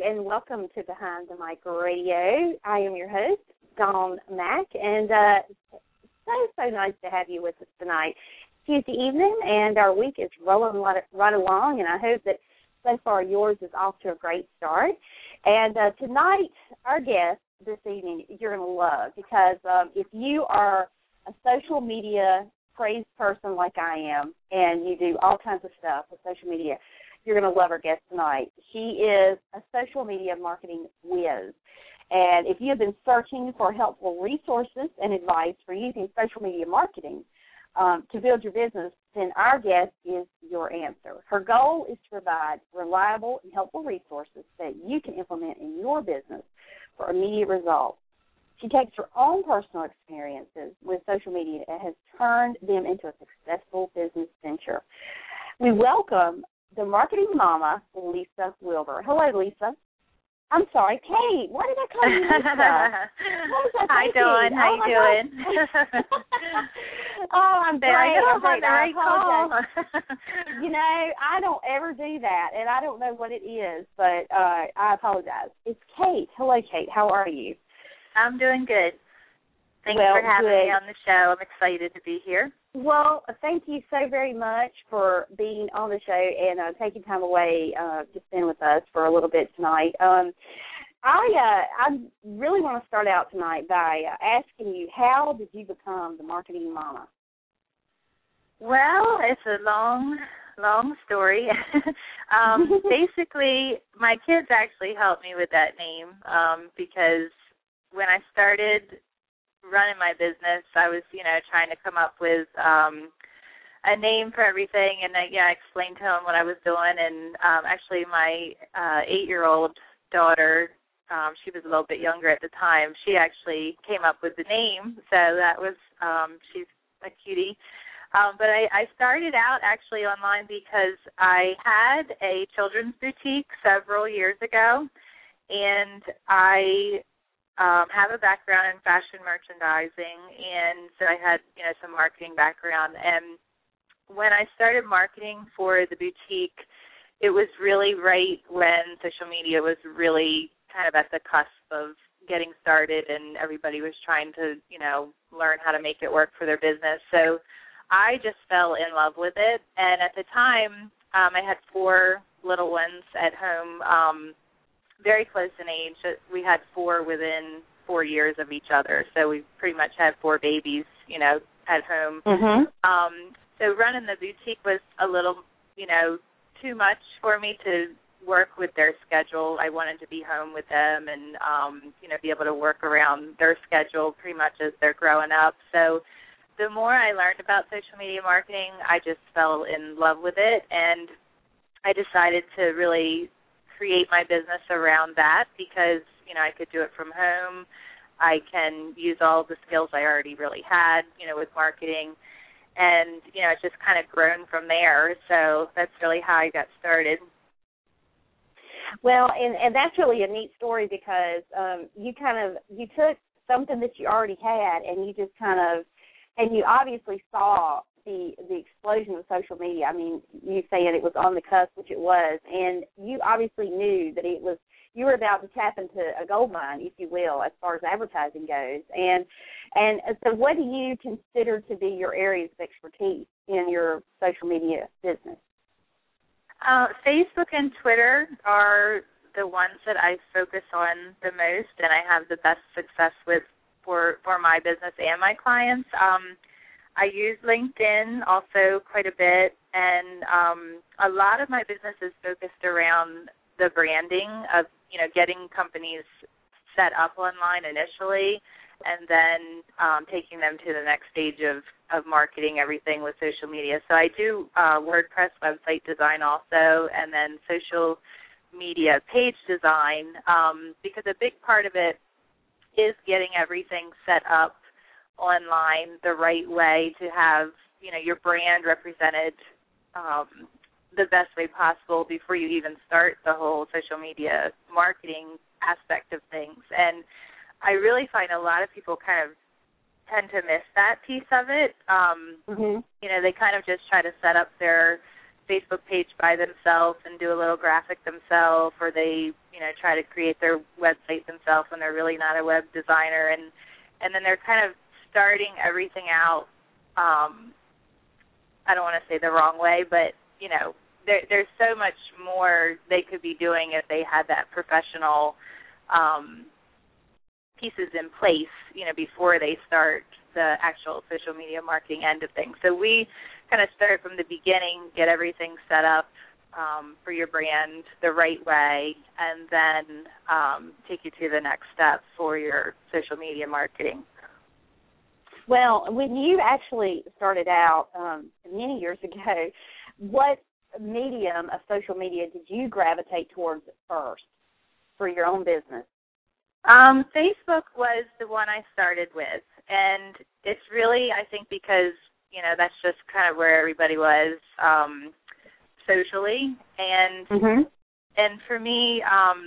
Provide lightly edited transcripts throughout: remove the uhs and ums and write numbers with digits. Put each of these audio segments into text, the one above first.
and welcome to Behind the Mic Radio. I am your host, Dawn Mack, and so nice to have you with us tonight. Tuesday evening, and our week is rolling right along, and I hope that so far yours is off to a great start. And tonight, our guest this evening, you're going to love, because if you are a social media crazed person like I am, and you do all kinds of stuff with social media, you're going to love our guest tonight. She is a social media marketing whiz. And if you have been searching for helpful resources and advice for using social media marketing to build your business, then our guest is your answer. Her goal is to provide reliable and helpful resources that you can implement in your business for immediate results. She takes her own personal experiences with social media and has turned them into a successful business venture. We welcome the marketing mama, Lisa Wilbur. Hello, Lisa. I'm sorry, Kate. Why did I call you Lisa? Hi, Dawn. How you doing? Oh, I'm great. I'm on the right call. You know, I don't ever do that, and I don't know what it is, but I apologize. It's Kate. Hello, Kate. How are you? I'm doing good. Thanks for having me on the show. I'm excited to be here. Well, thank you so very much for being on the show and taking time away to spend with us for a little bit tonight. I really want to start out tonight by asking you, how did you become the marketing mama? Well, it's a long story. Basically, my kids actually helped me with that name because when I started running my business, I was, trying to come up with a name for everything, and I explained to them what I was doing. And actually, my 8-year-old daughter, she was a little bit younger at the time, she actually came up with the name. So that was, she's a cutie. But I started out actually online because I had a children's boutique several years ago, and I have a background in fashion merchandising, and so I had, some marketing background. And when I started marketing for the boutique, it was really right when social media was really kind of at the cusp of getting started, and everybody was trying to, learn how to make it work for their business. So I just fell in love with it. And at the time, I had 4 little ones at home, very close in age. We had 4 within 4 years of each other, so we pretty much had 4 babies, at home. Mm-hmm. So running the boutique was a little, too much for me to work with their schedule. I wanted to be home with them and, be able to work around their schedule pretty much as they're growing up. So the more I learned about social media marketing, I just fell in love with it, and I decided to really create my business around that because, I could do it from home. I can use all the skills I already really had, with marketing. And, it's just kind of grown from there. So that's really how I got started. Well, and that's really a neat story because you took something that you already had and you just and you obviously saw the explosion of social media. I mean, you saying it was on the cusp, which it was, and you obviously knew that you were about to tap into a gold mine, if you will, as far as advertising goes. And so what do you consider to be your areas of expertise in your social media business? Facebook and Twitter are the ones that I focus on the most, and I have the best success with for my business and my clients. I use LinkedIn also quite a bit, and a lot of my business is focused around the branding of, getting companies set up online initially and then taking them to the next stage of marketing everything with social media. So I do WordPress website design also, and then social media page design, because a big part of it is getting everything set up online the right way to have, your brand represented the best way possible before you even start the whole social media marketing aspect of things. And I really find a lot of people kind of tend to miss that piece of it. They kind of just try to set up their Facebook page by themselves and do a little graphic themselves, or they, try to create their website themselves when they're really not a web designer, and then they're kind of starting everything out. I don't want to say the wrong way, but there's so much more they could be doing if they had that professional pieces in place, before they start the actual social media marketing end of things. So we kind of start from the beginning, get everything set up for your brand the right way, and then take you to the next step for your social media marketing. Well, when you actually started out many years ago, what medium of social media did you gravitate towards first for your own business? Facebook was the one I started with, and it's really, I think, because, that's just kind of where everybody was socially, and and for me,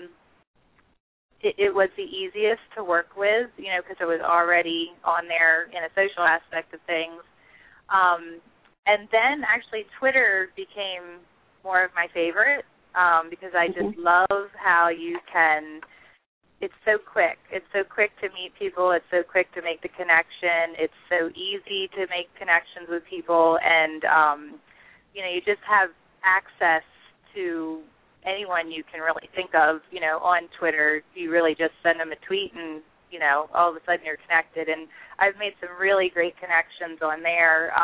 it was the easiest to work with, because it was already on there in a social aspect of things. And then actually Twitter became more of my favorite because I just love how you can, it's so quick. It's so quick to meet people. It's so quick to make the connection. It's so easy to make connections with people. And, you just have access to anyone you can really think of, on Twitter. You really just send them a tweet and, all of a sudden you're connected. And I've made some really great connections on there.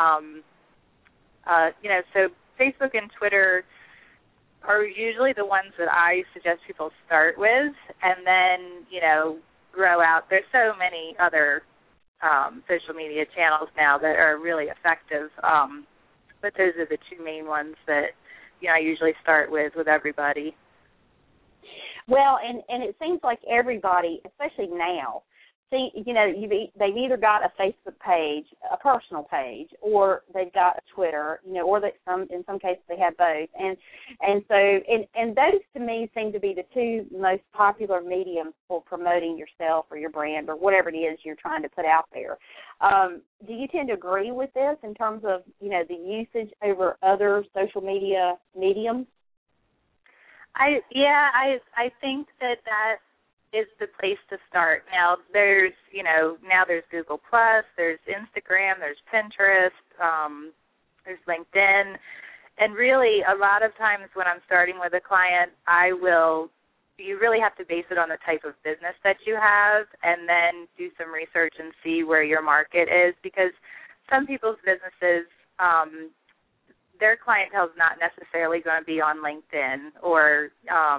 So Facebook and Twitter are usually the ones that I suggest people start with, and then, grow out. There's so many other social media channels now that are really effective, but those are the two main ones that, I usually start with everybody. Well, and it seems like everybody, especially now, they've either got a Facebook page, a personal page, or they've got a Twitter, or in some cases they have both, and those to me seem to be the two most popular mediums for promoting yourself or your brand or whatever it is you're trying to put out there. Do you tend to agree with this in terms of the usage over other social media mediums? I think that is the place to start. Now there's Google Plus, there's Instagram, there's Pinterest, there's LinkedIn, and really a lot of times when I'm starting with a client, you really have to base it on the type of business that you have, and then do some research and see where your market is, because some people's businesses, their clientele is not necessarily going to be on LinkedIn or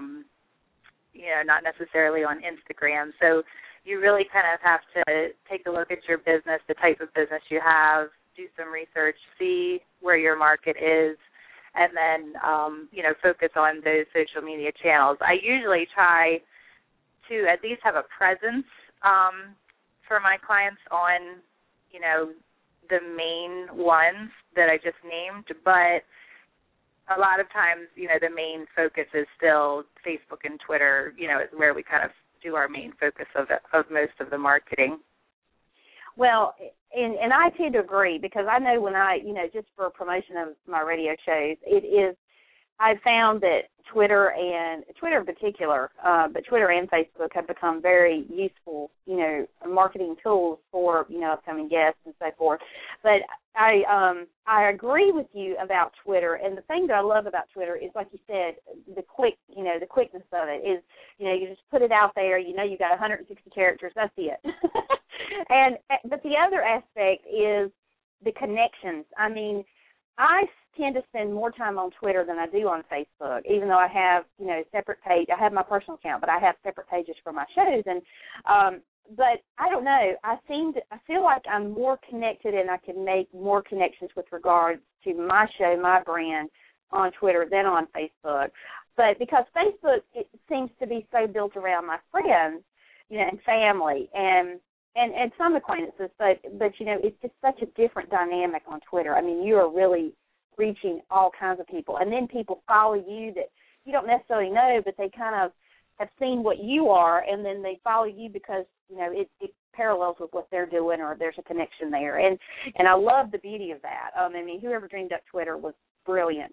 not necessarily on Instagram. So you really kind of have to take a look at your business, the type of business you have, do some research, see where your market is, and then, focus on those social media channels. I usually try to at least have a presence for my clients on, the main ones that I just named, but a lot of times, the main focus is still Facebook and Twitter, is where we kind of do our main focus of most of the marketing. Well, and I tend to agree, because I know when I, just for promotion of my radio shows, I found that Twitter in particular, but Twitter and Facebook have become very useful, marketing tools for, upcoming guests and so forth. But I agree with you about Twitter, and the thing that I love about Twitter is, like you said, the quickness of it is, you just put it out there, you got 160 characters, that's it. But the other aspect is the connections. I mean, I tend to spend more time on Twitter than I do on Facebook, even though I have, separate page. I have my personal account, but I have separate pages for my shows. And but I don't know. I feel like I'm more connected, and I can make more connections with regards to my show, my brand, on Twitter than on Facebook. But because Facebook, it seems to be so built around my friends, and family, and some acquaintances, but it's just such a different dynamic on Twitter. I mean, you are really reaching all kinds of people, and then people follow you that you don't necessarily know, but they kind of have seen what you are, and then they follow you because it parallels with what they're doing, or there's a connection there, and I love the beauty of that. I mean, whoever dreamed up Twitter was brilliant.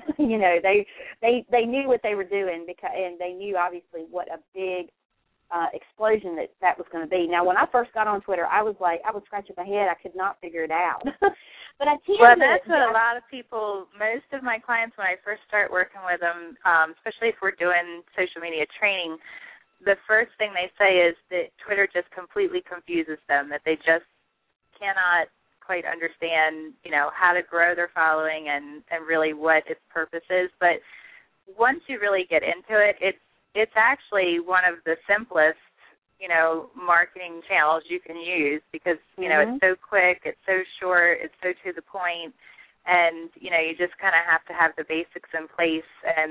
They knew what they were doing, and they knew obviously what a big explosion that was going to be. Now, when I first got on Twitter, I was scratching my head. I could not figure it out. But that's what a lot of people, most of my clients, when I first start working with them, especially if we're doing social media training, the first thing they say is that Twitter just completely confuses them, that they just cannot quite understand, how to grow their following and really what its purpose is. But once you really get into it, it's actually one of the simplest, marketing channels you can use because, it's so quick, it's so short, it's so to the point, and, you just kind of have to have the basics in place. And,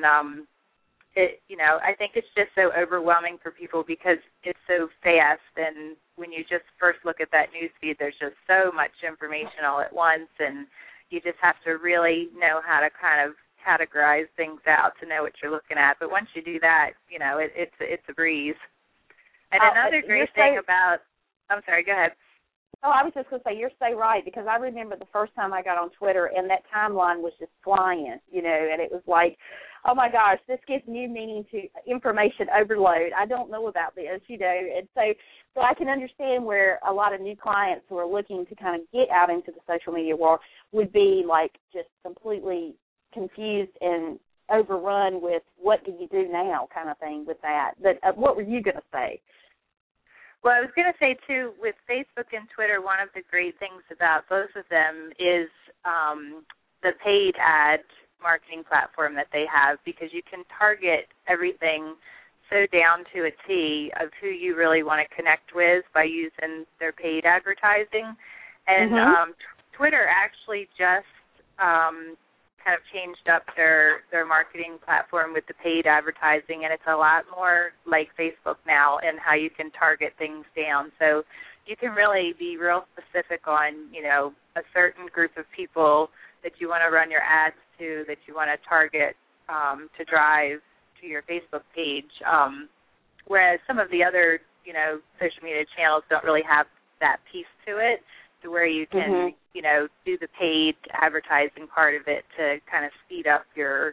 I think it's just so overwhelming for people because it's so fast, and when you just first look at that news feed, there's just so much information all at once, and you just have to really know how to kind of categorize things out to know what you're looking at. But once you do that, it's a breeze. And another great thing about, I'm sorry, go ahead. Oh, I was just going to say, you're so right, because I remember the first time I got on Twitter, and that timeline was just flying, and it was like, oh, my gosh, this gives new meaning to information overload. I don't know about this, and so I can understand where a lot of new clients who are looking to kind of get out into the social media world would be, like, just completely confused and overrun with what do you do now kind of thing with that. But what were you going to say? Well, I was going to say, too, with Facebook and Twitter, one of the great things about both of them is the paid ad marketing platform that they have, because you can target everything so down to a T of who you really want to connect with by using their paid advertising. And Twitter actually just kind of changed up their marketing platform with the paid advertising, and it's a lot more like Facebook now in how you can target things down. So you can really be real specific on, a certain group of people that you want to run your ads to, that you want to target to drive to your Facebook page, whereas some of the other, social media channels don't really have that piece to it, to where you can, do the paid advertising part of it to kind of speed up your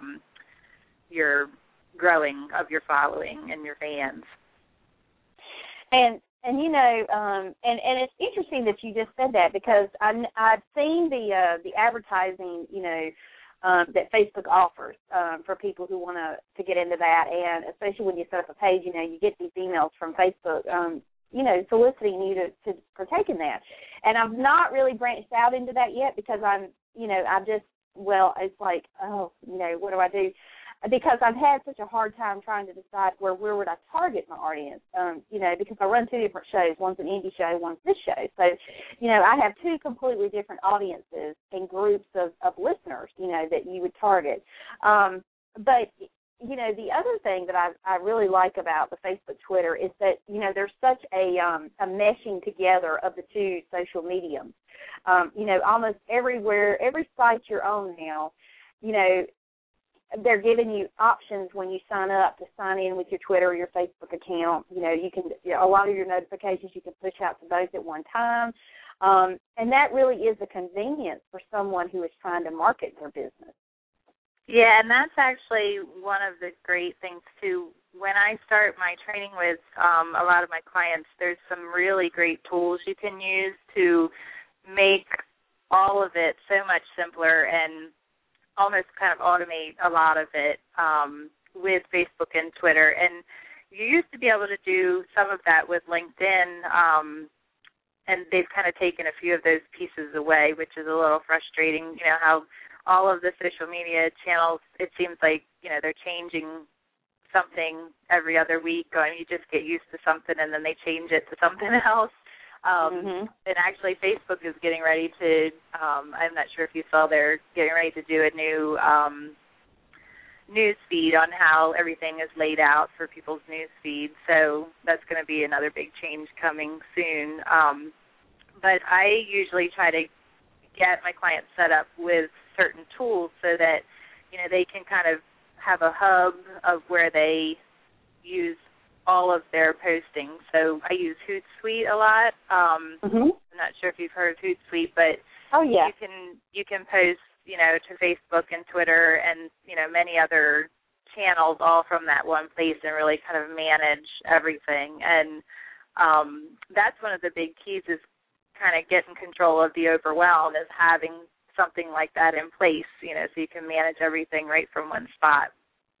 growing of your following and your fans. And it's interesting that you just said that, because I've seen the advertising, that Facebook offers for people who want to get into that, and especially when you set up a page, you get these emails from Facebook, soliciting you to partake in that. And I've not really branched out into that yet, because it's like, what do I do? Because I've had such a hard time trying to decide where would I target my audience, because I run two different shows. One's an indie show, one's this show. So, I have two completely different audiences and groups of listeners, that you would target. But the other thing that I really like about the Facebook, Twitter is that, there's such a meshing together of the two social mediums. Almost everywhere, every site you're on now, they're giving you options when you sign up to sign in with your Twitter or your Facebook account. You can, a lot of your notifications you can push out to both at one time. And that really is a convenience for someone who is trying to market their business. Yeah, and that's actually one of the great things, too. When I start my training with a lot of my clients, there's some really great tools you can use to make all of it so much simpler and almost kind of automate a lot of it with Facebook and Twitter. And you used to be able to do some of that with LinkedIn, and they've kind of taken a few of those pieces away, which is a little frustrating, how all of the social media channels, it seems like, they're changing something every other week, and you just get used to something and then they change it to something else. And actually Facebook is getting ready to, I'm not sure if you saw, they're getting ready to do a new news feed on how everything is laid out for people's news feed. So that's going to be another big change coming soon. But I usually try to get my clients set up with certain tools so that, they can kind of have a hub of where they use all of their postings. So I use Hootsuite a lot. I'm not sure if you've heard of Hootsuite, but oh, yeah. you can post to Facebook and Twitter and, many other channels all from that one place and really kind of manage everything. And that's one of the big keys is kind of getting control of the overwhelm, is having something like that in place, so you can manage everything right from one spot.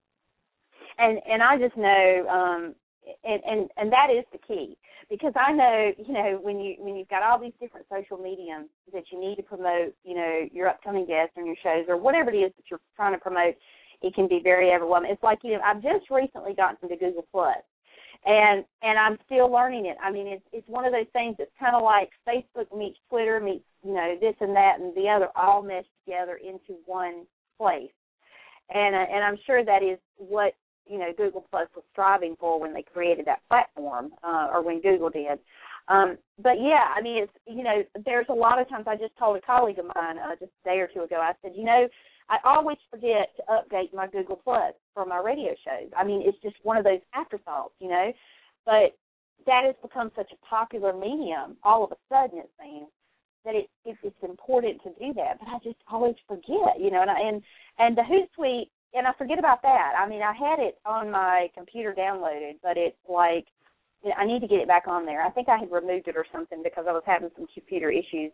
And I just know, and that is the key, because I know, when you've got all these different social mediums that you need to promote, your upcoming guests on your shows or whatever it is that you're trying to promote, it can be very overwhelming. It's like, I've just recently gotten to Google Plus, and I'm still learning it. I mean, it's one of those things that's kind of like Facebook meets Twitter meets, this and that and the other all meshed together into one place. And I'm sure that is what Google Plus was striving for when they created that platform, or when Google did. But yeah, I mean, it's, there's a lot of times, I just told a colleague of mine just a day or two ago, I said, I always forget to update my Google Plus for my radio shows. I mean, it's just one of those afterthoughts, but that has become such a popular medium all of a sudden, it seems, that it's important to do that. But I just always forget, and the Hootsuite, and I forget about that. I mean, I had it on my computer downloaded, but it's like, I need to get it back on there. I think I had removed it or something because I was having some computer issues.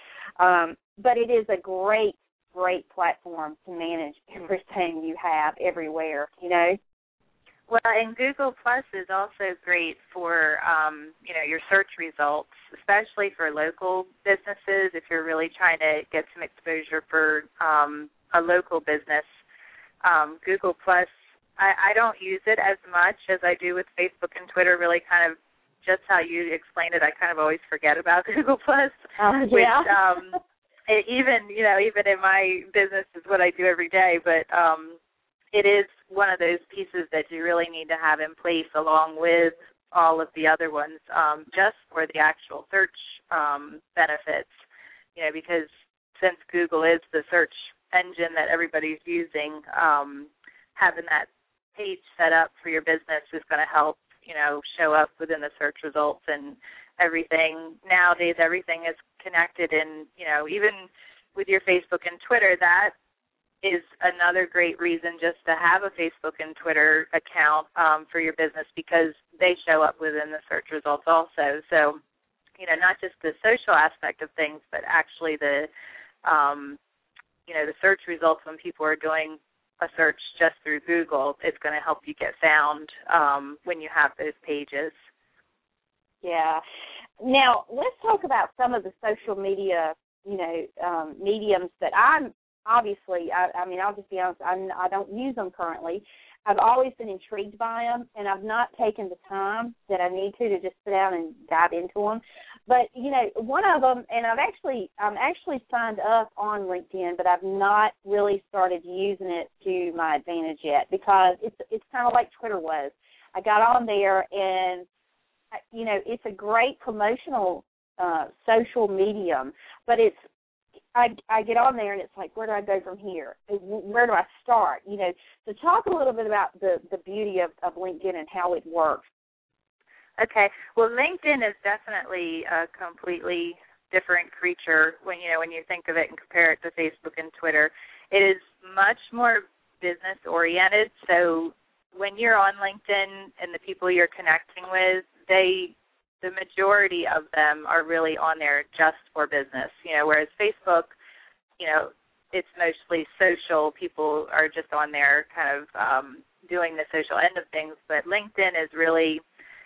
But it is a great platform to manage everything you have everywhere, Well, and Google Plus is also great for, your search results, especially for local businesses. If you're really trying to get some exposure for a local business, Google Plus, I don't use it as much as I do with Facebook and Twitter. Really, kind of just how you explained it, I kind of always forget about Google Plus. Yeah. Which, even in my business is what I do every day, but it is one of those pieces that you really need to have in place along with all of the other ones, just for the actual search benefits, because since Google is the search engine that everybody's using, having that page set up for your business is going to help, show up within the search results and everything. Nowadays, everything is connected, and, even with your Facebook and Twitter, that is another great reason just to have a Facebook and Twitter account for your business, because they show up within the search results also. So, not just the social aspect of things, but actually the search results when people are doing a search just through Google, it's going to help you get found when you have those pages. Yeah. Now, let's talk about some of the social media, mediums that I'm obviously, I mean, I'll just be honest, I don't use them currently. I've always been intrigued by them, and I've not taken the time that I need to just sit down and dive into them. But, one of them, and I'm actually signed up on LinkedIn, but I've not really started using it to my advantage yet, because it's kind of like Twitter was. I got on there, and, it's a great promotional social medium, but I get on there and it's like, where do I go from here? Where do I start? So talk a little bit about the beauty of LinkedIn and how it works. Okay. Well, LinkedIn is definitely a completely different creature when you think of it and compare it to Facebook and Twitter. It is much more business oriented. So when you're on LinkedIn and the people you're connecting with, the majority of them are really on there just for business, whereas Facebook, it's mostly social. People are just on there kind of doing the social end of things, but LinkedIn is really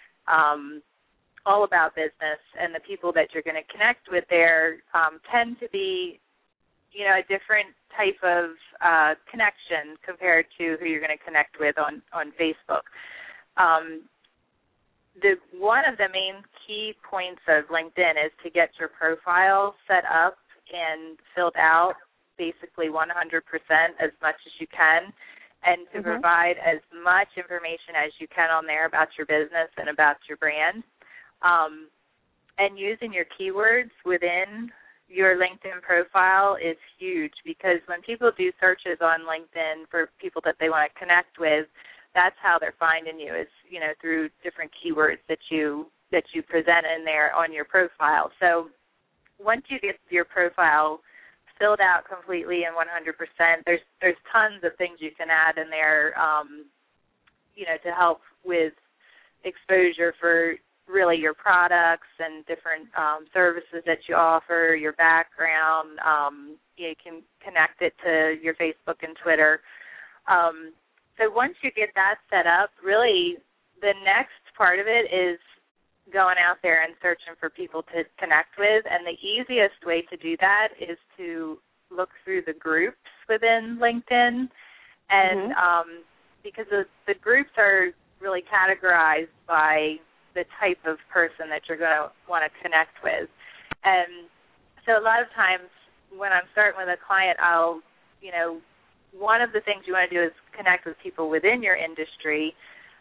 all about business, and the people that you're going to connect with there tend to be, a different type of connection compared to who you're going to connect with on Facebook. One of the main key points of LinkedIn is to get your profile set up and filled out basically 100% as much as you can, and to provide as much information as you can on there about your business and about your brand. And using your keywords within your LinkedIn profile is huge, because when people do searches on LinkedIn for people that they want to connect with, that's how they're finding you, is, through different keywords that you present in there on your profile. So once you get your profile filled out completely and 100%. There's tons of things you can add in there, to help with exposure for really your products and different services that you offer, your background. You can connect it to your Facebook and Twitter. So once you get that set up, really the next part of it is going out there and searching for people to connect with. And the easiest way to do that is to look through the groups within LinkedIn. And because the groups are really categorized by the type of person that you're going to want to connect with. And so a lot of times when I'm starting with a client, I'll, one of the things you want to do is connect with people within your industry,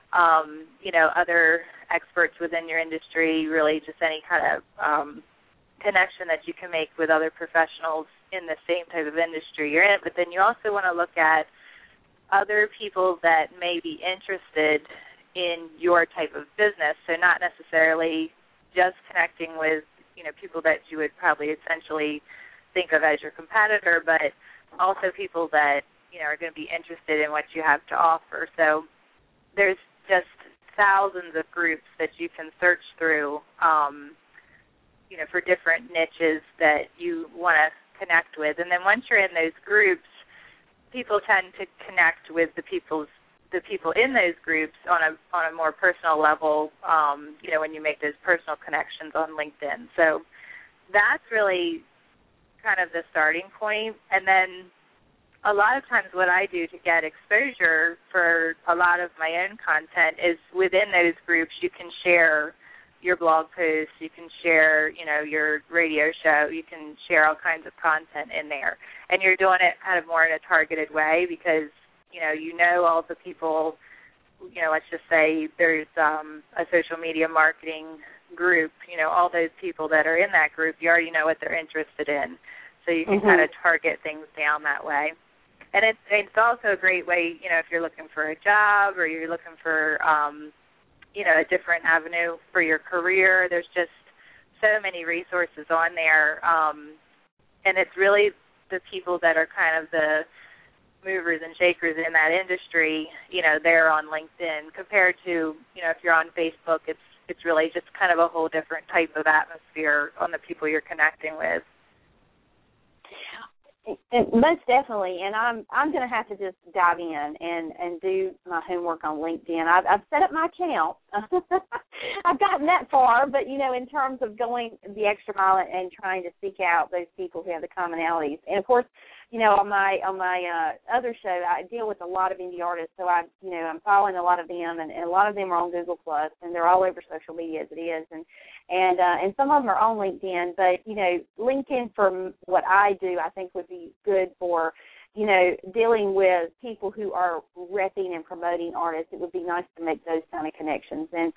other experts within your industry, really just any kind of connection that you can make with other professionals in the same type of industry you're in. But then you also want to look at other people that may be interested in your type of business, so not necessarily just connecting with, people that you would probably essentially think of as your competitor, but also people that, are going to be interested in what you have to offer. So there's just thousands of groups that you can search through, for different niches that you want to connect with. And then once you're in those groups, people tend to connect with the people in those groups on a more personal level, when you make those personal connections on LinkedIn. So that's really kind of the starting point. And then a lot of times what I do to get exposure for a lot of my own content is within those groups you can share your blog posts, you can share, your radio show, you can share all kinds of content in there. And you're doing it kind of more in a targeted way because, all the people, let's just say there's a social media marketing group, all those people that are in that group, you already know what they're interested in. So you can kind of target things down that way. And it's also a great way, if you're looking for a job or you're looking for, a different avenue for your career. There's just so many resources on there. And it's really the people that are kind of the movers and shakers in that industry, they're on LinkedIn compared to, if you're on Facebook, it's really just kind of a whole different type of atmosphere on the people you're connecting with. Most definitely, and I'm going to have to just dive in and do my homework on LinkedIn. I've set up my account. I've gotten that far, but, in terms of going the extra mile and trying to seek out those people who have the commonalities. And, of course, on my other show, I deal with a lot of indie artists, so I'm following a lot of them, and a lot of them are on Google+, and they're all over social media as it is, and some of them are on LinkedIn, but, LinkedIn for what I do I think would be good for, dealing with people who are repping and promoting artists. It would be nice to make those kind of connections. And,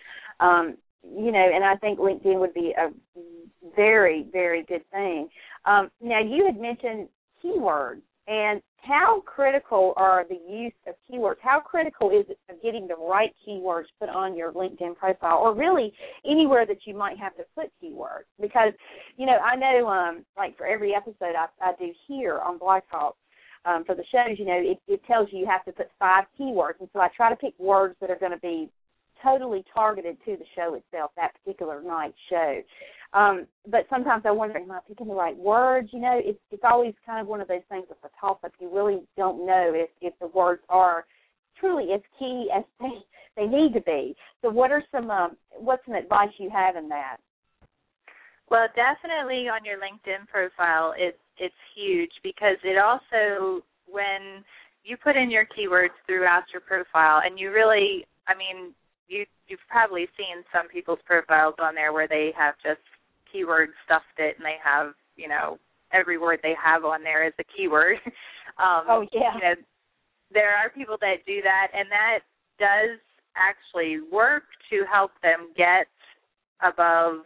and I think LinkedIn would be a very, very good thing. Now, you had mentioned keywords, and how critical are the use of keywords? How critical is it of getting the right keywords put on your LinkedIn profile, or really anywhere that you might have to put keywords? Because, I know, like for every episode I do here on Blog Talk, for the shows, it tells you have to put 5 keywords, and so I try to pick words that are going to be totally targeted to the show itself, that particular night's show. But sometimes I wonder, am I picking the right words? It's always kind of one of those things with the toss-up. You really don't know if the words are truly as key as they need to be. So what's some advice you have in that? Well, definitely on your LinkedIn profile, it's huge because it also, when you put in your keywords throughout your profile, and you really, you've probably seen some people's profiles on there where they have just keyword stuffed it, and they have, every word they have on there is a keyword. Oh, yeah. There are people that do that, and that does actually work to help them get above,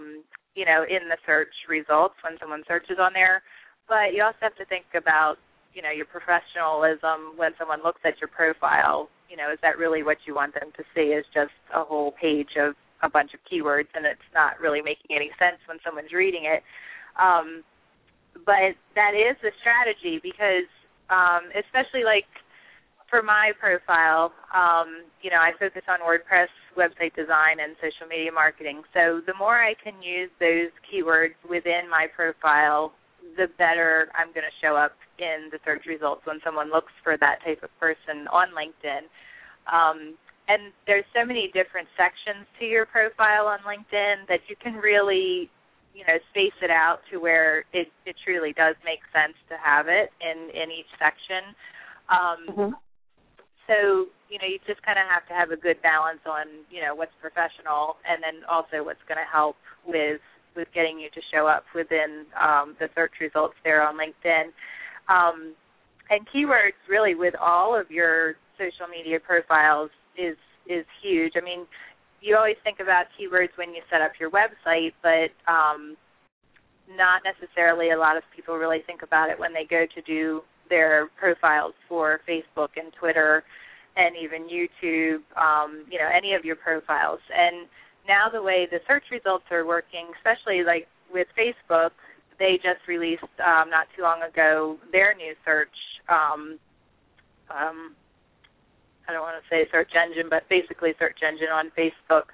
in the search results when someone searches on there. But you also have to think about, your professionalism when someone looks at your profile. Is that really what you want them to see, is just a whole page of a bunch of keywords, and it's not really making any sense when someone's reading it. but that is a strategy because especially like for my profile, I focus on WordPress website design and social media marketing. So the more I can use those keywords within my profile, the better I'm going to show up in the search results when someone looks for that type of person on LinkedIn. And there's so many different sections to your profile on LinkedIn that you can really, space it out to where it truly does make sense to have it in each section. So, you just kind of have to have a good balance on, what's professional and then also what's going to help with getting you to show up within the search results there on LinkedIn. And keywords really with all of your social media profiles is huge. I mean, you always think about keywords when you set up your website, but not necessarily a lot of people really think about it when they go to do their profiles for Facebook and Twitter and even YouTube, any of your profiles. And now the way the search results are working, especially like with Facebook, they just released not too long ago their new search, I don't want to say search engine, but basically search engine on Facebook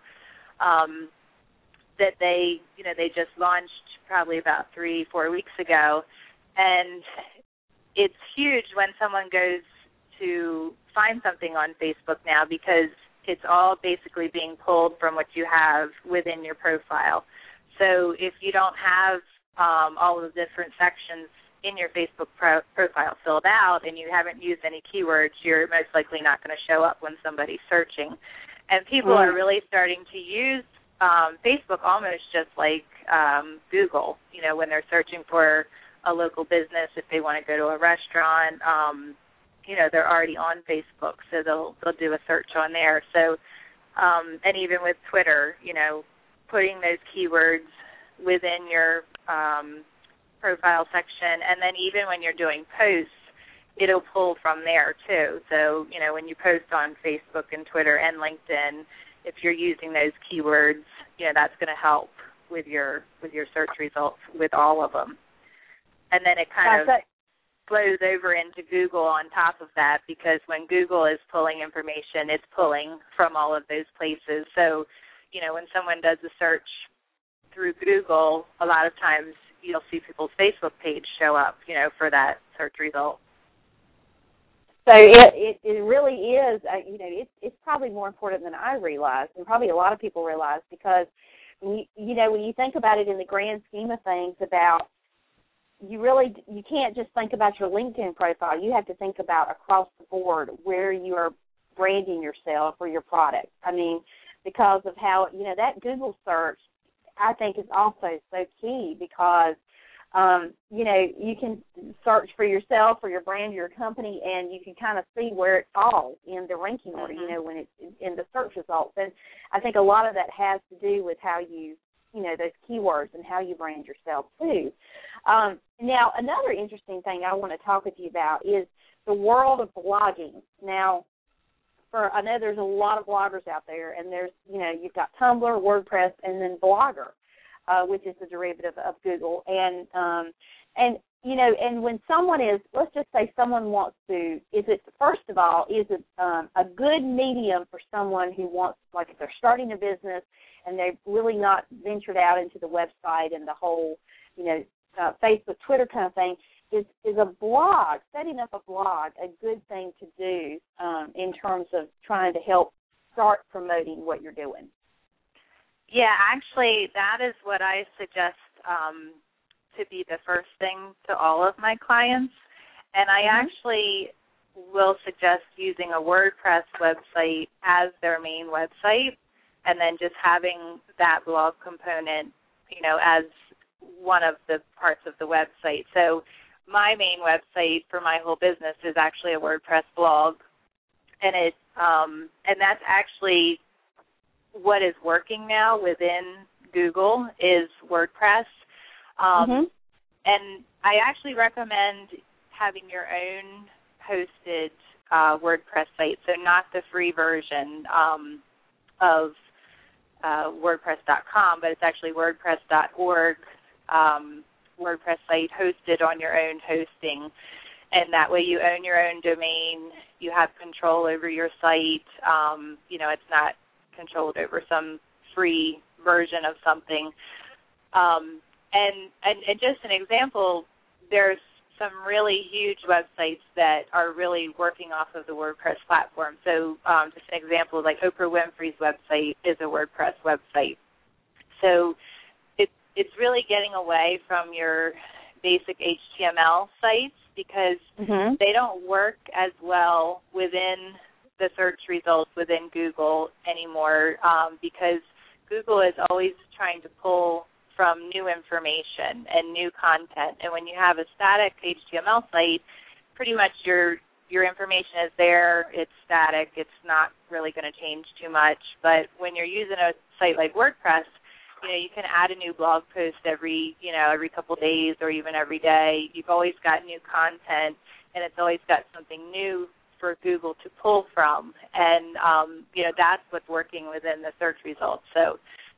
that they just launched probably about 3-4 weeks ago. And it's huge when someone goes to find something on Facebook now because it's all basically being pulled from what you have within your profile. So if you don't have all of the different sections in your Facebook profile filled out and you haven't used any keywords, you're most likely not going to show up when somebody's searching. And people are really starting to use Facebook almost just like Google, when they're searching for a local business, if they want to go to a restaurant, they're already on Facebook, so they'll do a search on there. So, and even with Twitter, putting those keywords within your profile section, and then even when you're doing posts, it'll pull from there too. So, when you post on Facebook and Twitter and LinkedIn, if you're using those keywords, that's going to help with your search results with all of them. And then it kind of flows over into Google on top of that because when Google is pulling information, it's pulling from all of those places. So, when someone does a search through Google, a lot of times you'll see people's Facebook page show up, for that search result. So it really is, it's probably more important than I realized, and probably a lot of people realize, because, when you think about it in the grand scheme of things, you can't just think about your LinkedIn profile. You have to think about across the board where you are branding yourself or your product. I mean, because of how, that Google search, I think, is also so key because, you can search for yourself or your brand or your company, and you can kind of see where it falls in the ranking order, when it's in the search results. And I think a lot of that has to do with how you, those keywords and how you brand yourself too. Now, another interesting thing I want to talk with you about is the world of blogging. Now, I know there's a lot of bloggers out there, and there's, you've got Tumblr, WordPress, and then Blogger, which is the derivative of Google. And when someone is, let's just say someone wants to, first of all, is it a good medium for someone who wants, like if they're starting a business and they've really not ventured out into the website and the whole, Facebook, Twitter kind of thing, is a blog, setting up a blog, a good thing to do in terms of trying to help start promoting what you're doing? Yeah, actually, that is what I suggest to be the first thing to all of my clients. And I actually will suggest using a WordPress website as their main website and then just having that blog component, as one of the parts of the website. So my main website for my whole business is actually a WordPress blog, and and that's actually what is working now within Google is WordPress. And I actually recommend having your own hosted WordPress site, so not the free version of WordPress.com, but it's actually WordPress.org. WordPress site hosted on your own hosting. And that way you own your own domain. You have control over your site. It's not controlled over some free version of something. And just an example, there's some really huge websites that are really working off of the WordPress platform. So just an example, like Oprah Winfrey's website is a WordPress website. So it's really getting away from your basic HTML sites because they don't work as well within the search results within Google anymore because Google is always trying to pull from new information and new content. And when you have a static HTML site, pretty much your information is there, it's static, it's not really going to change too much. But when you're using a site like WordPress, you can add a new blog post every couple days or even every day. You've always got new content, and it's always got something new for Google to pull from. And, that's what's working within the search results. So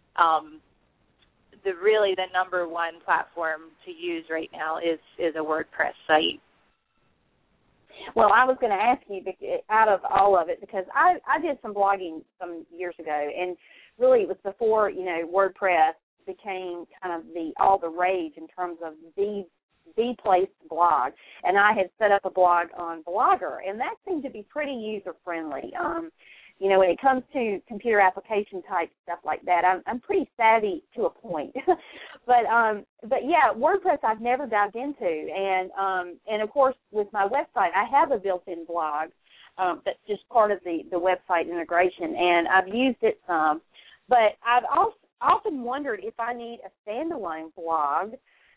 the number one platform to use right now is a WordPress site. Well, I was going to ask you, out of all of it, because I did some blogging some years ago, and really it was before, WordPress became kind of all the rage in terms of the place to blog. And I had set up a blog on Blogger, and that seemed to be pretty user-friendly. When it comes to computer application type stuff like that, I'm pretty savvy to a point. but yeah, WordPress I've never dived into, and of course with my website I have a built-in blog that's just part of the website integration, and I've used it some. But I've often wondered if I need a standalone blog,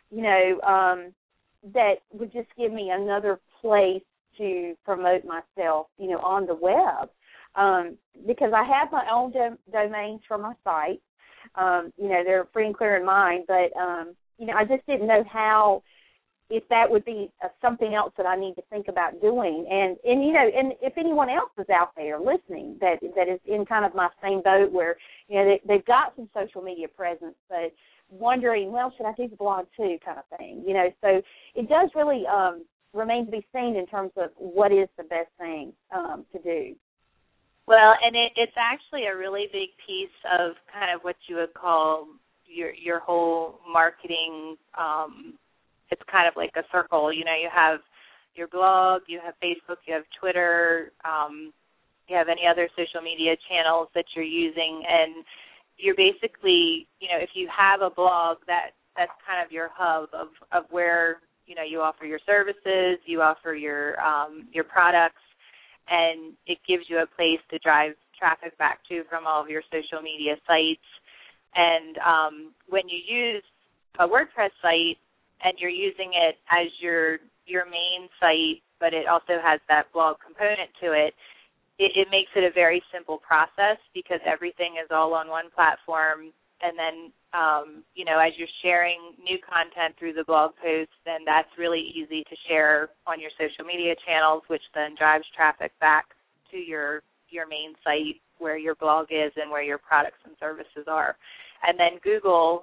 that would just give me another place to promote myself, on the web. Because I have my own domains for my site. They're free and clear in mine, but, I just didn't know if that would be something else that I need to think about doing. And if anyone else is out there listening that is in kind of my same boat where, they've got some social media presence, but wondering, well, should I do the blog too kind of thing, So it does really remain to be seen in terms of what is the best thing to do. Well, and it's actually a really big piece of kind of what you would call your whole marketing. It's kind of like a circle. You have your blog, you have Facebook, you have Twitter, you have any other social media channels that you're using, and you're basically, if you have a blog, that's kind of your hub of where you offer your services, you offer your products. And it gives you a place to drive traffic back to from all of your social media sites. And when you use a WordPress site and you're using it as your main site, but it also has that blog component to it, it makes it a very simple process because everything is all on one platform. And then, as you're sharing new content through the blog post, then that's really easy to share on your social media channels, which then drives traffic back to your main site where your blog is and where your products and services are. And then Google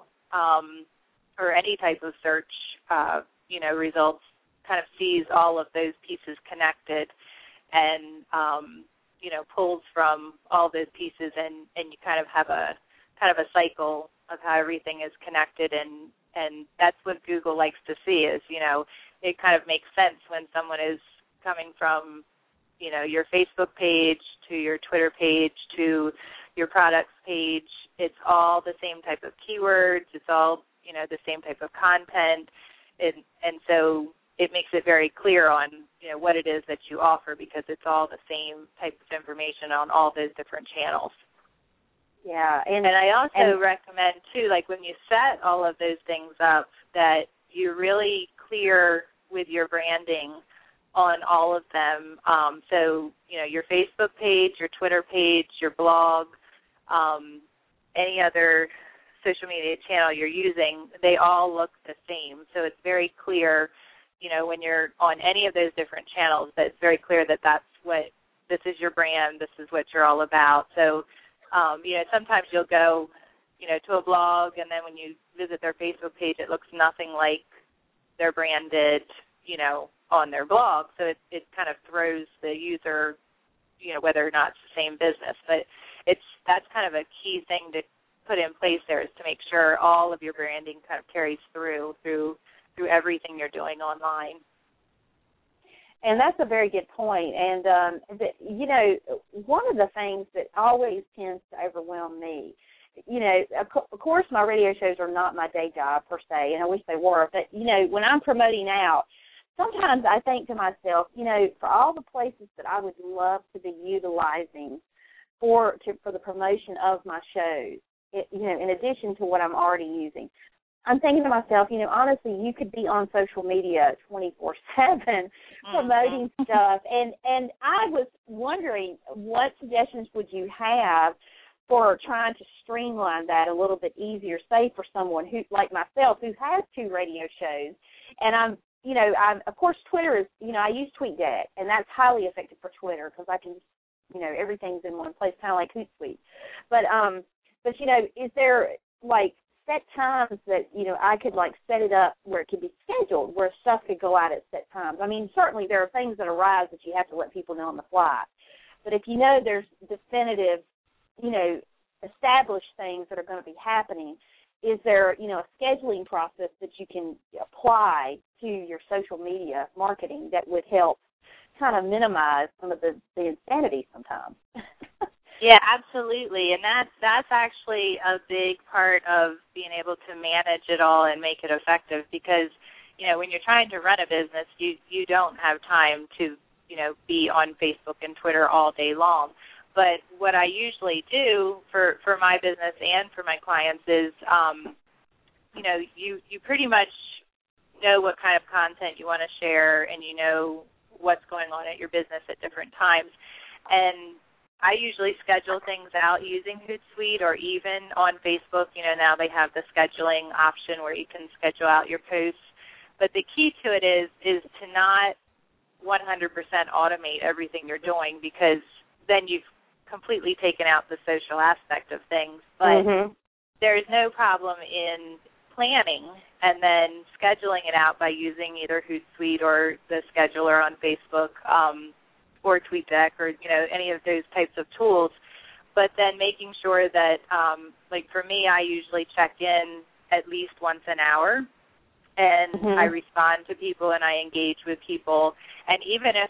or any type of search, results kind of sees all of those pieces connected and, pulls from all those pieces and you kind of have a cycle of how everything is connected, and that's what Google likes to see is, it kind of makes sense when someone is coming from, your Facebook page to your Twitter page to your products page. It's all the same type of keywords. It's all, the same type of content, and so it makes it very clear on, what it is that you offer because it's all the same type of information on all those different channels. Yeah, and I also recommend, too, like when you set all of those things up, that you're really clear with your branding on all of them. So, your Facebook page, your Twitter page, your blog, any other social media channel you're using, they all look the same. So it's very clear, when you're on any of those different channels, that it's very clear that this is your brand, this is what you're all about. So, sometimes you'll go, to a blog, and then when you visit their Facebook page, it looks nothing like they're branded, you know, on their blog. So it kind of throws the user, you know, whether or not it's the same business. But that's kind of a key thing to put in place there, is to make sure all of your branding kind of carries through everything you're doing online. And that's a very good point. And, you know, one of the things that always tends to overwhelm me, you know, of course my radio shows are not my day job per se, and I wish they were, but, you know, when I'm promoting out, sometimes I think to myself, you know, for all the places that I would love to be utilizing for the promotion of my shows, you know, in addition to what I'm already using, I'm thinking to myself, you know, honestly, you could be on social media 24/7 promoting stuff. And I was wondering, what suggestions would you have for trying to streamline that a little bit easier, say for someone who, like myself, who has 2 radio shows. And of course, Twitter is, you know, I use TweetDeck, and that's highly effective for Twitter because I can, you know, everything's in one place, kind of like Hootsuite. But you know, is there, like, set times that, you know, I could, like, set it up where it could be scheduled, where stuff could go out at set times? I mean, certainly there are things that arise that you have to let people know on the fly. But if you know there's definitive, you know, established things that are going to be happening, is there, you know, a scheduling process that you can apply to your social media marketing that would help kind of minimize some of the insanity sometimes? Yeah, absolutely, and that's actually a big part of being able to manage it all and make it effective, because, you know, when you're trying to run a business, you don't have time to, you know, be on Facebook and Twitter all day long. But what I usually do for my business and for my clients is, you know, you pretty much know what kind of content you want to share, and you know what's going on at your business at different times. And I usually schedule things out using Hootsuite, or even on Facebook. You know, now they have the scheduling option where you can schedule out your posts. But the key to it is to not 100% automate everything you're doing, because then you've completely taken out the social aspect of things. But there's no problem in planning and then scheduling it out by using either Hootsuite or the scheduler on Facebook, or TweetDeck, or, you know, any of those types of tools, but then making sure that, like for me, I usually check in at least once an hour, and I respond to people and I engage with people. And even if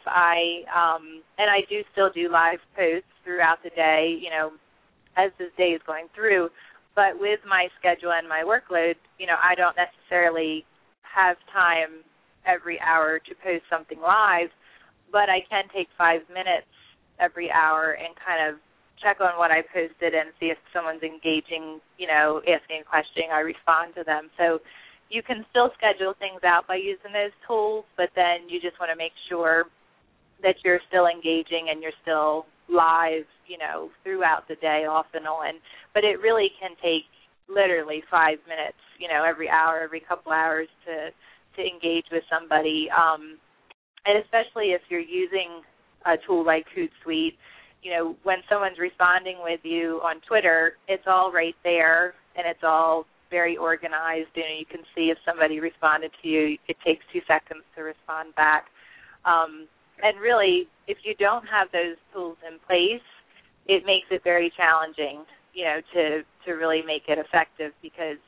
and I do still do live posts throughout the day, you know, as this day is going through, but with my schedule and my workload, you know, I don't necessarily have time every hour to post something live, but I can take 5 minutes every hour and kind of check on what I posted and see if someone's engaging, you know, asking a question, I respond to them. So you can still schedule things out by using those tools, but then you just want to make sure that you're still engaging and you're still live, you know, throughout the day, off and on. But it really can take literally 5 minutes, you know, every hour, every couple hours to engage with somebody. And especially if you're using a tool like Hootsuite, you know, when someone's responding with you on Twitter, it's all right there, and it's all very organized. You know, you can see if somebody responded to you. It takes 2 seconds to respond back. And really, if you don't have those tools in place, it makes it very challenging, you know, to really make it effective, because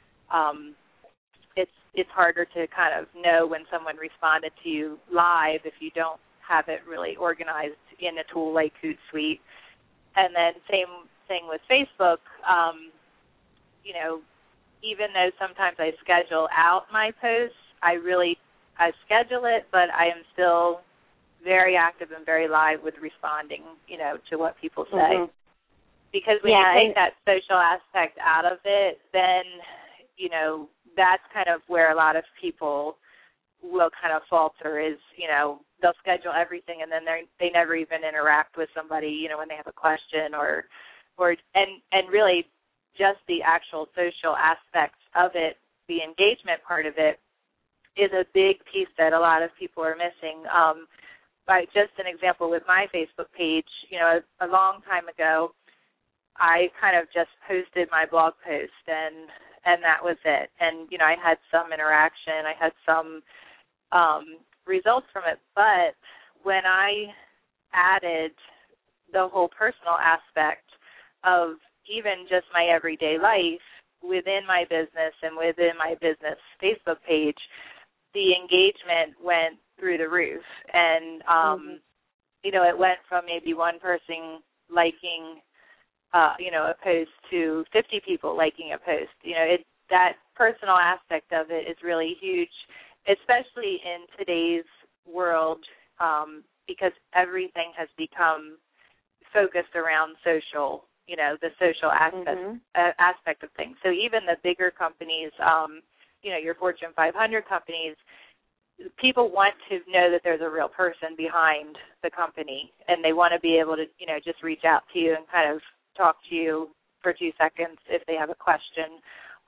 it's harder to kind of know when someone responded to you live if you don't have it really organized in a tool like Hootsuite. And then same thing with Facebook. You know, even though sometimes I schedule out my posts, I schedule it, but I am still very active and very live with responding, you know, to what people say. Because when you take that social aspect out of it, then, you know, that's kind of where a lot of people will kind of falter, is, you know, they'll schedule everything and then they never even interact with somebody, you know, when they have a question and really just the actual social aspect of it, the engagement part of it, is a big piece that a lot of people are missing. By just an example with my Facebook page, you know, a long time ago, I kind of just posted my blog post, and and that was it. And, I had some interaction. I had some results from it. But when I added the whole personal aspect of even just my everyday life within my business and within my business Facebook page, the engagement went through the roof. And, it went from maybe one person liking, a post to 50 people liking a post. That personal aspect of it is really huge, especially in today's world, because everything has become focused around social, the social aspect of things. So even the bigger companies, your Fortune 500 companies, people want to know that there's a real person behind the company, and they want to be able to, just reach out to you and kind of talk to you for 2 seconds if they have a question.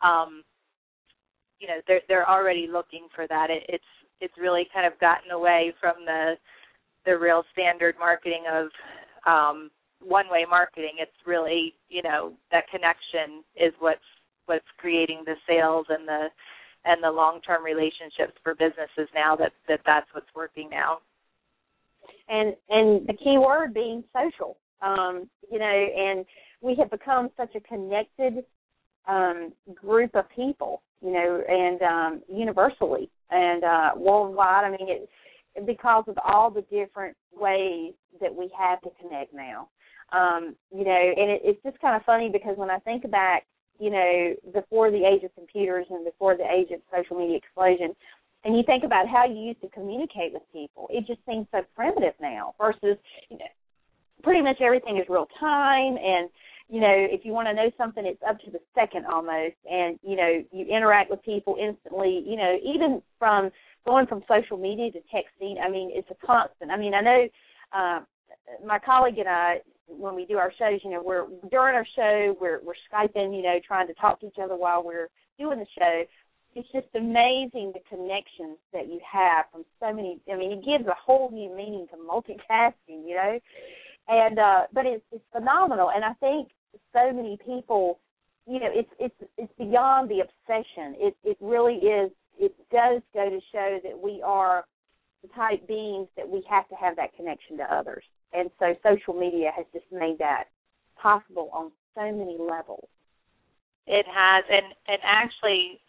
They're already looking for that. It's really kind of gotten away from the real standard marketing of one-way marketing. It's really, that connection is what's creating the sales and the long-term relationships for businesses now. That's what's working now. And the key word being social. And we have become such a connected group of people, and universally and worldwide. I mean, because of all the different ways that we have to connect now. And it's just kind of funny because when I think back, before the age of computers and before the age of social media explosion, and you think about how you used to communicate with people, it just seems so primitive now versus, pretty much everything is real time. And, if you want to know something, it's up to the second almost. And, you interact with people instantly, even from going from social media to texting. I mean, it's a constant. I mean, I know my colleague and I, when we do our shows, during our show, we're Skyping, trying to talk to each other while we're doing the show. It's just amazing the connections that you have from so many. I mean, it gives a whole new meaning to multitasking, and but it's phenomenal. And I think so many people, it's beyond the obsession. It really is. It does go to show that we are the type beings that we have to have that connection to others. And so social media has just made that possible on so many levels. It has, and actually,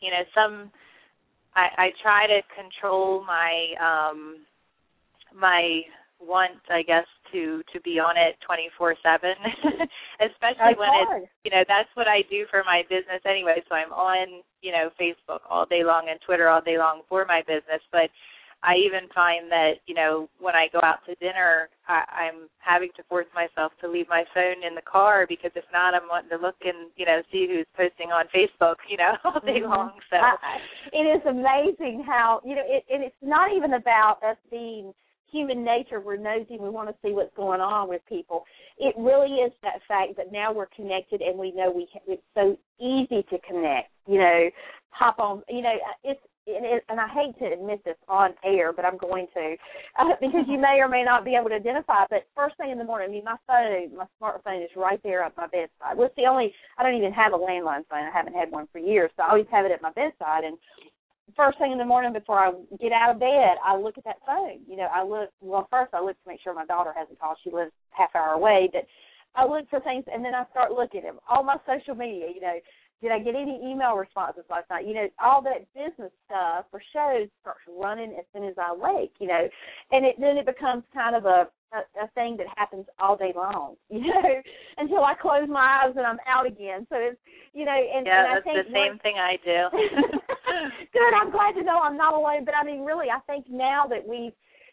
I try to control my my want, I guess, to be on it 24/7, especially when it's, that's what I do for my business anyway. So I'm on, Facebook all day long and Twitter all day long for my business, but I even find that, when I go out to dinner, I'm having to force myself to leave my phone in the car because if not, I'm wanting to look and, see who's posting on Facebook, all day long. So it is amazing how, and it's not even about us being human nature. We're nosy. We want to see what's going on with people. It really is that fact that now we're connected and we know it's so easy to connect, hop on, and I hate to admit this on air, but I'm going to, because you may or may not be able to identify. But first thing in the morning, I mean, my smartphone is right there at my bedside. Well, I don't even have a landline phone. I haven't had one for years, so I always have it at my bedside. And first thing in the morning before I get out of bed, I look at that phone. First I look to make sure my daughter hasn't called. She lives half hour away, but I look for things, and then I start looking at all my social media, did I get any email responses last night? All that business stuff for shows starts running as soon as I wake, and then it becomes kind of a thing that happens all day long, until I close my eyes and I'm out again. So it's, and that's I think the same thing I do. Good. I'm glad to know I'm not alone. But I mean, really, I think now that we've,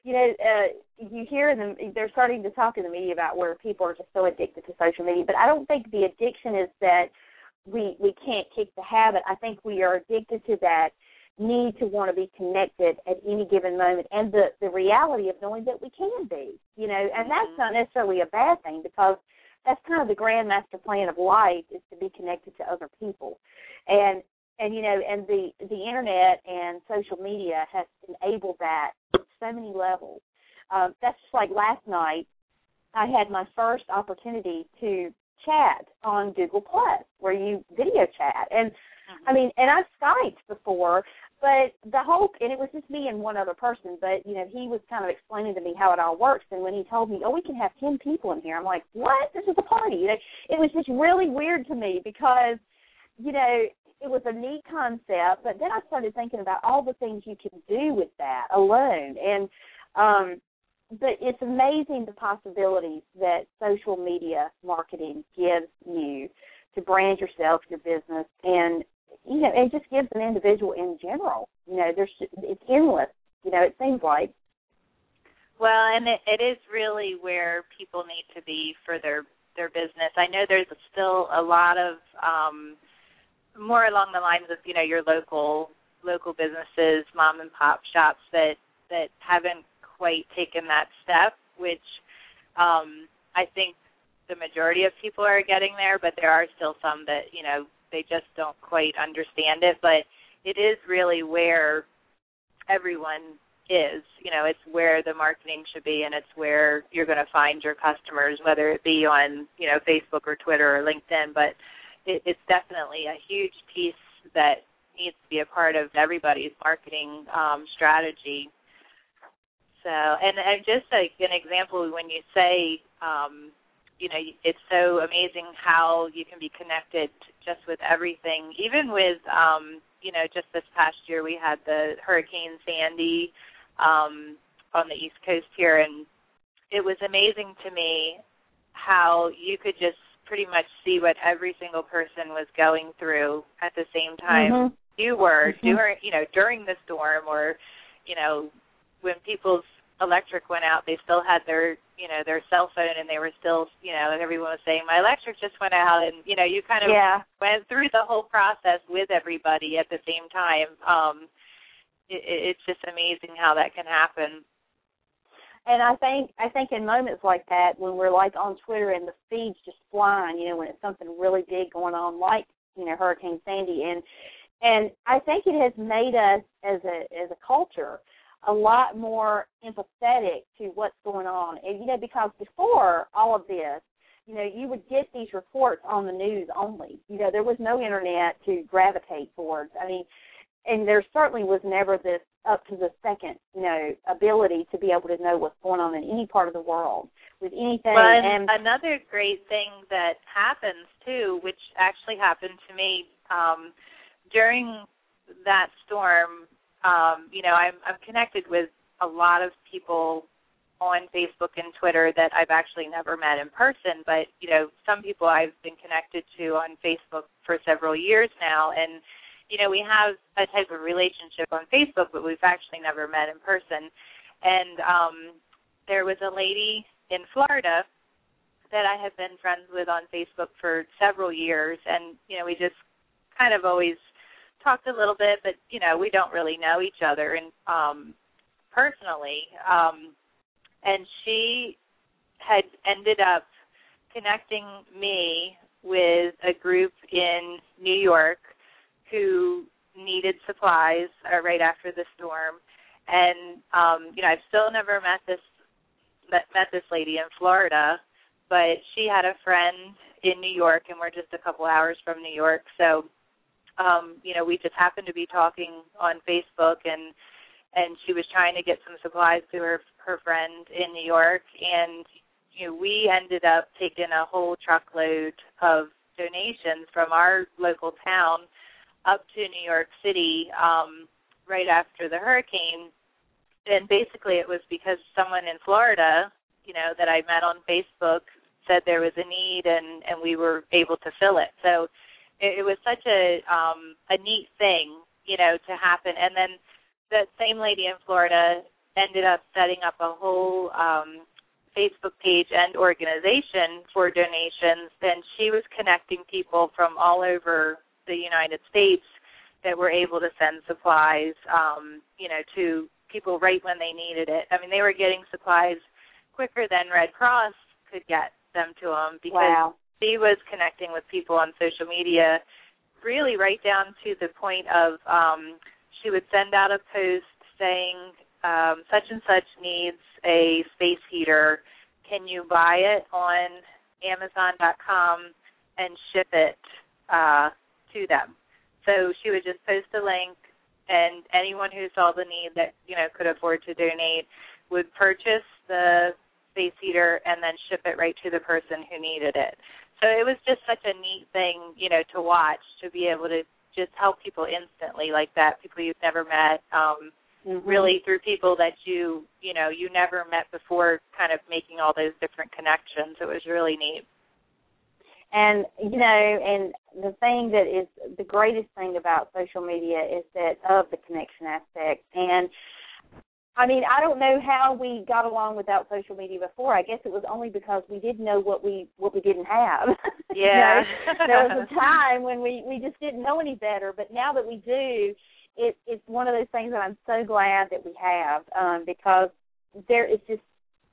you hear them, they're starting to talk in the media about where people are just so addicted to social media. But I don't think the addiction is that we can't kick the habit. I think we are addicted to that need to want to be connected at any given moment, and the reality of knowing that we can be, and that's not necessarily a bad thing, because that's kind of the grand master plan of life, is to be connected to other people. And the internet and social media has enabled that on so many levels. That's just like last night, I had my first opportunity to chat on Google Plus, where you video chat. And I mean, and I've Skyped before, but and it was just me and one other person, but, he was kind of explaining to me how it all works, and when he told me, we can have 10 people in here, I'm like, what? This is a party. It was just really weird to me because, it was a neat concept, but then I started thinking about all the things you can do with that alone, and but it's amazing the possibilities that social media marketing gives you to brand yourself, your business, and it just gives an individual in general. It's endless. It seems like. Well, and it is really where people need to be for their business. I know there's still a lot of more along the lines of your local businesses, mom and pop shops that haven't quite taken that step, which I think the majority of people are getting there, but there are still some that they just don't quite understand it. But it is really where everyone is. It's where the marketing should be, and it's where you're going to find your customers, whether it be on Facebook or Twitter or LinkedIn. But it's definitely a huge piece that needs to be a part of everybody's marketing strategy. So, and just like an example, when you say, it's so amazing how you can be connected just with everything, even with, just this past year we had the Hurricane Sandy on the East Coast here, and it was amazing to me how you could just pretty much see what every single person was going through at the same time you were during the storm, or when people's electric went out, they still had their cell phone, and they were still and everyone was saying my electric just went out, and you kind of went through the whole process with everybody at the same time. It's just amazing how that can happen. And I think in moments like that, when we're like on Twitter and the feed's just flying, when it's something really big going on, like Hurricane Sandy, and I think it has made us as a culture a lot more empathetic to what's going on. And because before all of this, you would get these reports on the news only. There was no internet to gravitate towards. I mean, and there certainly was never this up to the second, ability to be able to know what's going on in any part of the world with anything. Well, and another great thing that happens, too, which actually happened to me during that storm, I'm connected with a lot of people on Facebook and Twitter that I've actually never met in person, but, some people I've been connected to on Facebook for several years now, and we have a type of relationship on Facebook, but we've actually never met in person. And there was a lady in Florida that I have been friends with on Facebook for several years, and, we just kind of always talked a little bit, but, we don't really know each other personally. And she had ended up connecting me with a group in New York who needed supplies right after the storm, and I've still never met this lady in Florida, but she had a friend in New York, and we're just a couple hours from New York, so we just happened to be talking on Facebook, and she was trying to get some supplies to her friend in New York, and we ended up taking a whole truckload of donations from our local town up to New York City right after the hurricane. And basically it was because someone in Florida, that I met on Facebook said there was a need, and we were able to fill it. So it was such a neat thing, to happen. And then that same lady in Florida ended up setting up a whole Facebook page and organization for donations, and she was connecting people from all over the United States that were able to send supplies, to people right when they needed it. I mean, they were getting supplies quicker than Red Cross could get them to them because she was connecting with people on social media really right down to the point of she would send out a post saying such and such needs a space heater. Can you buy it on Amazon.com and ship it to them? So she would just post a link, and anyone who saw the need that, could afford to donate would purchase the space heater and then ship it right to the person who needed it. So it was just such a neat thing, to watch, to be able to just help people instantly like that, people you've never met, really through people that you never met before, kind of making all those different connections. It was really neat. And, and the thing that is the greatest thing about social media is that of the connection aspect. And, I mean, I don't know how we got along without social media before. I guess it was only because we didn't know what we didn't have. Yeah. There was a time when we just didn't know any better. But now that we do, it's one of those things that I'm so glad that we have, because there is just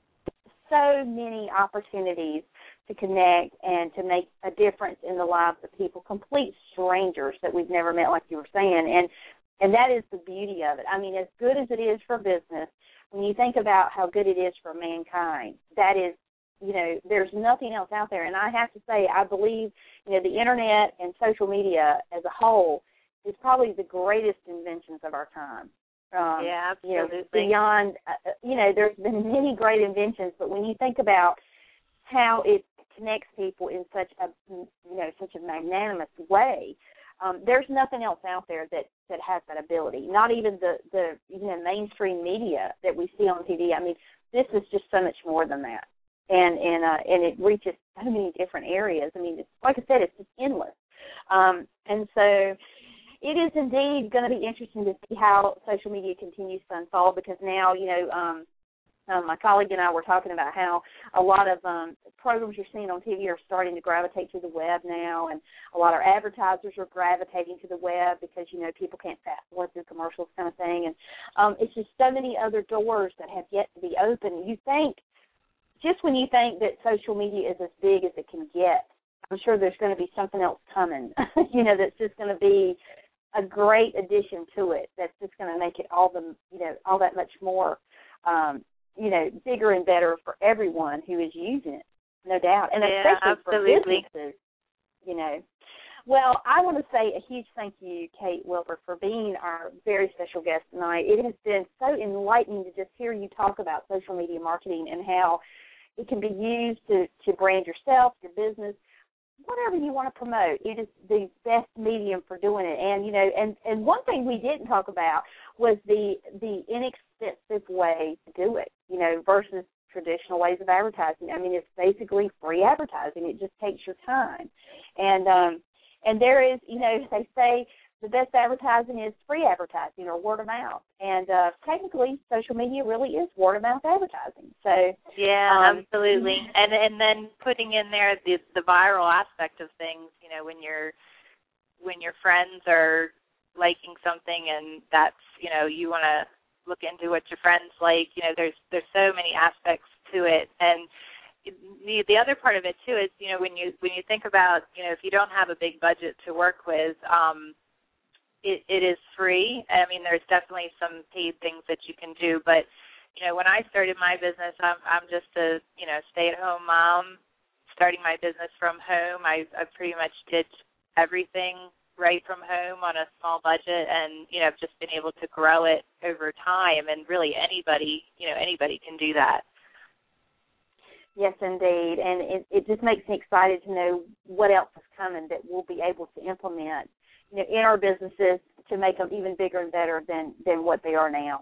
so many opportunities to connect and to make a difference in the lives of people, complete strangers that we've never met, like you were saying. And that is the beauty of it. I mean, as good as it is for business, when you think about how good it is for mankind, that is, there's nothing else out there. And I have to say, I believe, the Internet and social media as a whole is probably the greatest inventions of our time. Yeah, absolutely. Beyond, there's been many great inventions, but when you think about how it connects people in such a magnanimous way, there's nothing else out there that has that ability. Not even the mainstream media that we see on TV. I mean, this is just so much more than that, and it reaches so many different areas. I mean, like I said, it's just endless, and so it is indeed going to be interesting to see how social media continues to unfold, because now, my colleague and I were talking about how a lot of programs you're seeing on TV are starting to gravitate to the web now, and a lot of advertisers are gravitating to the web because, people can't fast-forward through commercials kind of thing. And it's just so many other doors that have yet to be opened. You think, just when you think that social media is as big as it can get, I'm sure there's going to be something else coming, that's just going to be a great addition to it, that's just going to make it all that much more bigger and better for everyone who is using it, no doubt. And especially absolutely. For businesses, Well, I want to say a huge thank you, Kate Wilbur, for being our very special guest tonight. It has been so enlightening to just hear you talk about social media marketing and how it can be used to brand yourself, your business, whatever you want to promote. It is the best medium for doing it. And, and one thing we didn't talk about was the inexpensive way to do it, versus traditional ways of advertising. I mean, it's basically free advertising. It just takes your time. And there is, they say the best advertising is free advertising or word of mouth. And technically, social media really is word of mouth advertising. So yeah, absolutely. And then putting in there the viral aspect of things. When your friends are liking something, and that's you want to look into what your friends like. There's so many aspects to it. And the other part of it too is when you think about if you don't have a big budget to work with. It is free. I mean, there's definitely some paid things that you can do, but when I started my business, I'm just a stay-at-home mom starting my business from home. I pretty much did everything right from home on a small budget, and I've just been able to grow it over time. And really, anybody can do that. Yes, indeed, and it just makes me excited to know what else is coming that we'll be able to implement in our businesses to make them even bigger and better than what they are now.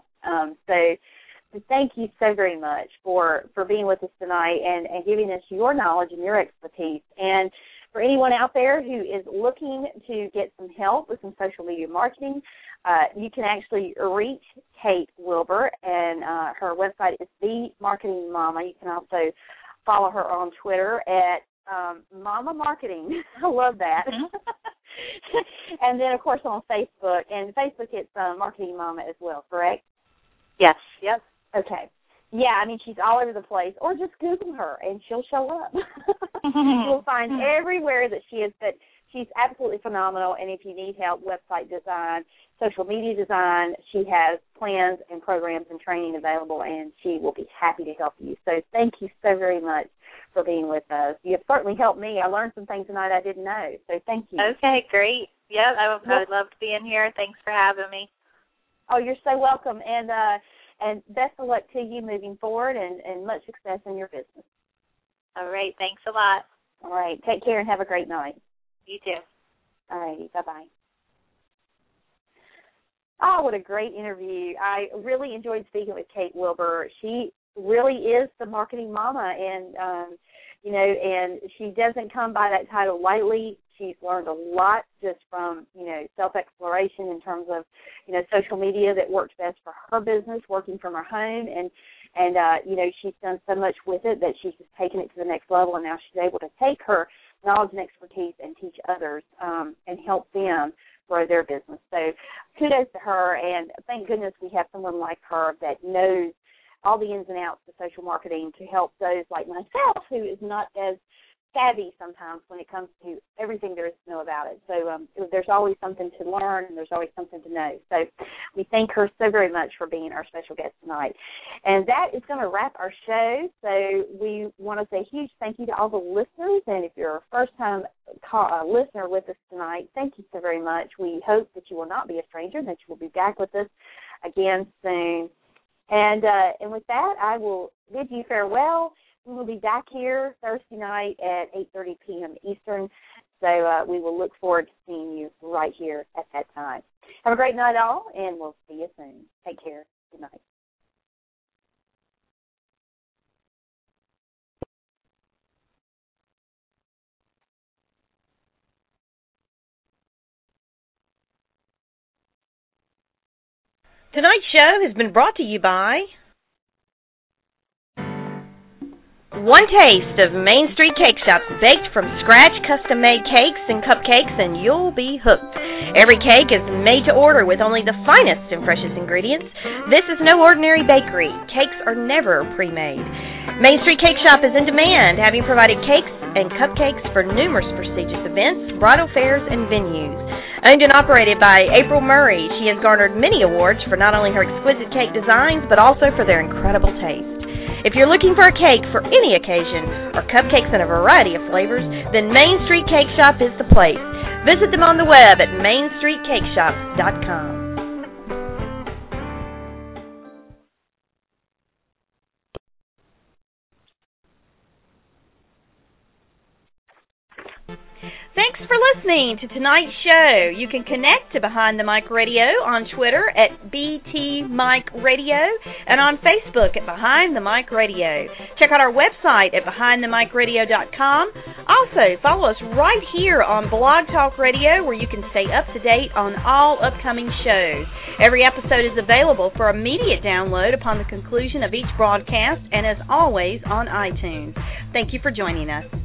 So thank you so very much for being with us tonight and giving us your knowledge and your expertise. And for anyone out there who is looking to get some help with some social media marketing, you can actually reach Kate Wilbur, and her website is The Marketing Mama. You can also follow her on Twitter at Mama Marketing. I love that. And then, of course, on Facebook. And Facebook, it's Marketing Mama as well, correct? Yes. Yep. Okay. Yeah, I mean, she's all over the place. Or just Google her, and she'll show up. You'll find everywhere that she is. But she's absolutely phenomenal. And if you need help, website design, social media design, she has plans and programs and training available, and she will be happy to help you. So thank you so very much for being with us. You have certainly helped me. I learned some things tonight I didn't know. So thank you. Okay, great. Yeah, I would love to be in here. Thanks for having me. Oh, you're so welcome, and best of luck to you moving forward, and much success in your business. All right, thanks a lot. All right, take care and have a great night. You too. All righty, bye-bye. Oh, what a great interview. I really enjoyed speaking with Kate Wilbur. She really is the marketing mama, and, and she doesn't come by that title lightly. She's learned a lot just from, self-exploration in terms of, social media that works best for her business, working from her home, and she's done so much with it that she's just taken it to the next level, and now she's able to take her knowledge and expertise and teach others and help them grow their business. So kudos to her, and thank goodness we have someone like her that knows all the ins and outs of social marketing to help those like myself who is not as savvy sometimes when it comes to everything there is to know about it. So there's always something to learn, and there's always something to know. So we thank her so very much for being our special guest tonight. And that is going to wrap our show. So we want to say a huge thank you to all the listeners. And if you're a first-time listener with us tonight, thank you so very much. We hope that you will not be a stranger, that you will be back with us again soon. And with that, I will bid you farewell. We will be back here Thursday night at 8:30 p.m. Eastern, so we will look forward to seeing you right here at that time. Have a great night, all, and we'll see you soon. Take care. Good night. Tonight's show has been brought to you by One Taste of Main Street Cake Shop, baked from scratch, custom-made cakes and cupcakes, and you'll be hooked. Every cake is made to order with only the finest and freshest ingredients. This is no ordinary bakery. Cakes are never pre-made. Main Street Cake Shop is in demand, having provided cakes and cupcakes for numerous prestigious events, bridal fairs, and venues. Owned and operated by April Murray, she has garnered many awards for not only her exquisite cake designs, but also for their incredible taste. If you're looking for a cake for any occasion, or cupcakes in a variety of flavors, then Main Street Cake Shop is the place. Visit them on the web at mainstreetcakeshop.com. Thanks for listening to tonight's show. You can connect to Behind the Mic Radio on Twitter at BT Mic Radio and on Facebook at Behind the Mic Radio. Check out our website at BehindTheMicRadio.com. Also, follow us right here on Blog Talk Radio, where you can stay up to date on all upcoming shows. Every episode is available for immediate download upon the conclusion of each broadcast, and as always on iTunes. Thank you for joining us.